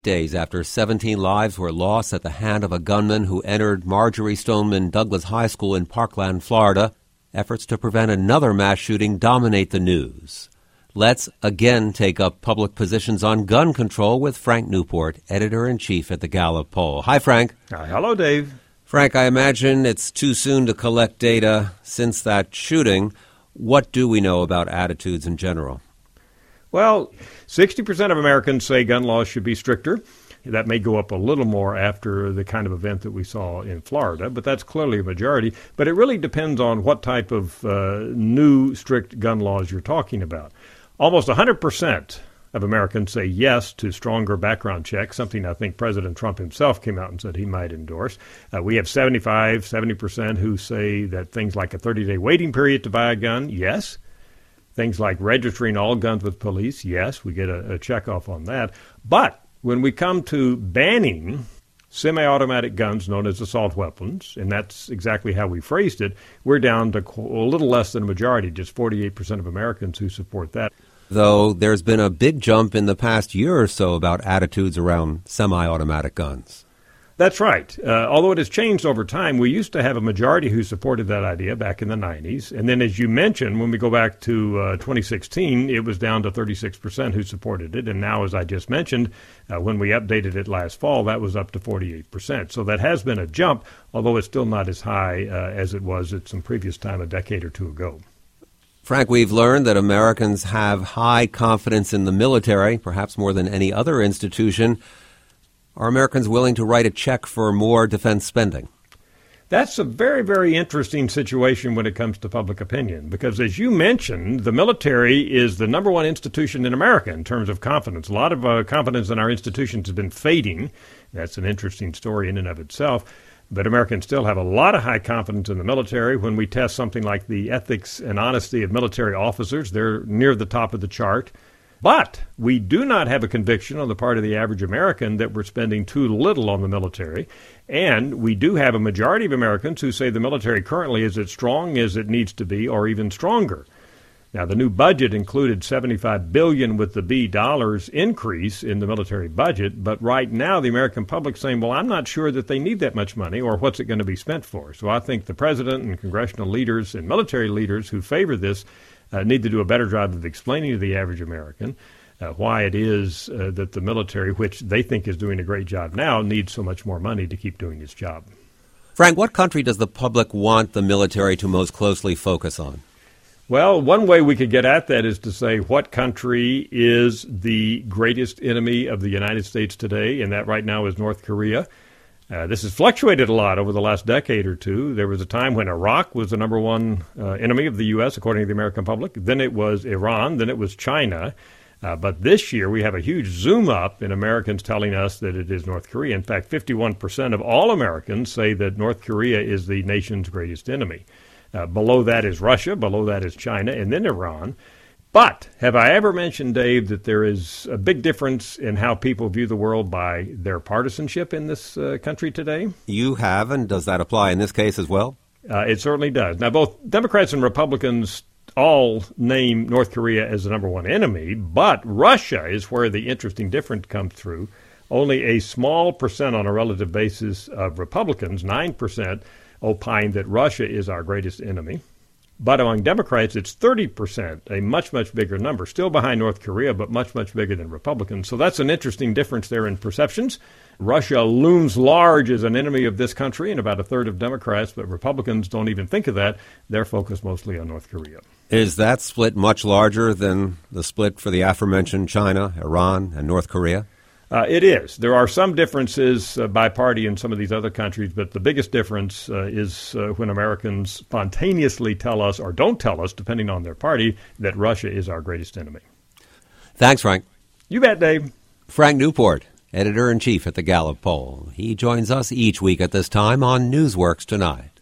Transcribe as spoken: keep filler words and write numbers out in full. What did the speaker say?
Days after seventeen lives were lost at the hand of a gunman who entered Marjory Stoneman Douglas High School in Parkland, Florida, efforts to prevent another mass shooting dominate the news. Let's again take up public positions on gun control with Frank Newport, editor-in-chief at the Gallup Poll. Hi, Frank. Uh, hello, Dave. Frank, I imagine it's too soon to collect data since that shooting. What do we know about attitudes in general? Well, sixty percent of Americans say gun laws should be stricter. That may go up a little more after the kind of event that we saw in Florida, but that's clearly a majority. But it really depends on what type of uh, new strict gun laws you're talking about. Almost one hundred percent of Americans say yes to stronger background checks, something I think President Trump himself came out and said he might endorse. Uh, we have seventy-five, seventy percent who say that things like a thirty-day waiting period to buy a gun, yes. Things like registering all guns with police, yes, we get a, a check off on that. But when we come to banning semi-automatic guns known as assault weapons, and that's exactly how we phrased it, we're down to a little less than a majority, just forty-eight percent of Americans who support that. Though there's been a big jump in the past year or so about attitudes around semi-automatic guns. That's right. Uh, although it has changed over time, we used to have a majority who supported that idea back in the nineties. And then, as you mentioned, when we go back to uh, twenty sixteen, it was down to thirty-six percent who supported it. And now, as I just mentioned, uh, when we updated it last fall, that was up to forty-eight percent. So that has been a jump, although it's still not as high uh, as it was at some previous time a decade or two ago. Frank, we've learned that Americans have high confidence in the military, perhaps more than any other institution. Are Americans willing to write a check for more defense spending? That's a very, very interesting situation when it comes to public opinion, because as you mentioned, the military is the number one institution in America in terms of confidence. A lot of uh, confidence in our institutions has been fading. That's an interesting story in and of itself. But Americans still have a lot of high confidence in the military. When we test something like the ethics and honesty of military officers, they're near the top of the chart. But we do not have a conviction on the part of the average American that we're spending too little on the military. And we do have a majority of Americans who say the military currently is as strong as it needs to be or even stronger. Now, the new budget included seventy-five billion dollars with the B dollars increase in the military budget. But right now, the American public is saying, well, I'm not sure that they need that much money or what's it going to be spent for. So I think the president and congressional leaders and military leaders who favor this Uh, need to do a better job of explaining to the average American uh, why it is uh, that the military, which they think is doing a great job now, needs so much more money to keep doing its job. Frank, what country does the public want the military to most closely focus on? Well, one way we could get at that is to say what country is the greatest enemy of the United States today, and that right now is North Korea. Uh, this has fluctuated a lot over the last decade or two. There was a time when Iraq was the number one uh, enemy of the U S, according to the American public. Then it was Iran. Then it was China. Uh, but this year we have a huge zoom up in Americans telling us that it is North Korea. In fact, fifty-one percent of all Americans say that North Korea is the nation's greatest enemy. Uh, below that is Russia. Below that is China, and then Iran. But have I ever mentioned, Dave, that there is a big difference in how people view the world by their partisanship in this uh, country today? You have, and does that apply in this case as well? Uh, it certainly does. Now, both Democrats and Republicans all name North Korea as the number one enemy, but Russia is where the interesting difference comes through. Only a small percent on a relative basis of Republicans, nine percent, opine that Russia is our greatest enemy. But among Democrats, it's thirty percent, a much, much bigger number, still behind North Korea, but much, much bigger than Republicans. So that's an interesting difference there in perceptions. Russia looms large as an enemy of this country, and about a third of Democrats, but Republicans don't even think of that. They're focused mostly on North Korea. Is that split much larger than the split for the aforementioned China, Iran, and North Korea? Uh, it is. There are some differences uh, by party in some of these other countries, but the biggest difference uh, is uh, when Americans spontaneously tell us, or don't tell us, depending on their party, that Russia is our greatest enemy. Thanks, Frank. You bet, Dave. Frank Newport, editor-in-chief at the Gallup Poll. He joins us each week at this time on Newsworks Tonight.